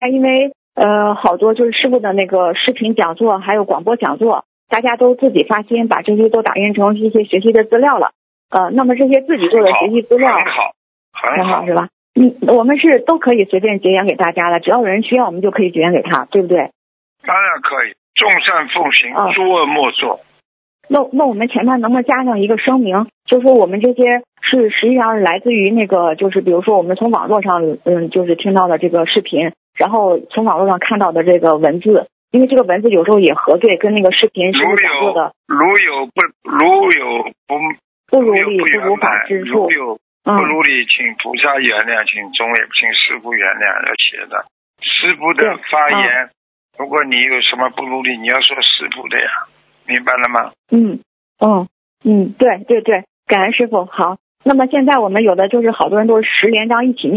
因为好多就是师傅的那个视频讲座还有广播讲座，大家都自己发心把这些都打印成一些学习的资料了。那么这些自己做的学习资料很好是吧？我们是都可以随便结缘给大家的，只要有人需要我们就可以结缘给他，对不对？ 当然可以，众善奉行，诸恶莫作。 那我们前面能不能加上一个声明，就是说我们这些是实际上是来自于那个，就是比如说我们从网络上就是听到的这个视频，然后从网络上看到的这个文字，因为这个文字有时候也核对跟那个视频是讲过的。 如有不如理，不如法之处。如有不如理，请菩萨原谅，请师父原谅。要写的师父的发言，如果你有什么不如理，你要说师父的呀，明白了吗？ 对，感恩师父。好，那么现在我们有的就是好多人都是10连章一起念。